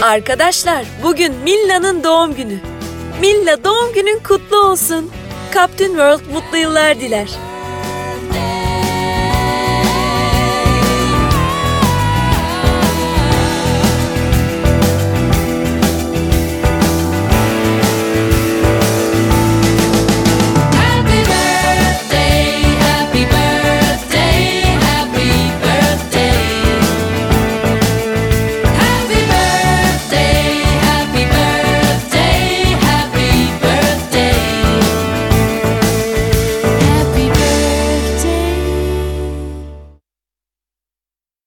Arkadaşlar, bugün Milla'nın doğum günü. Milla, doğum günün kutlu olsun. Captain World mutlu yıllar diler.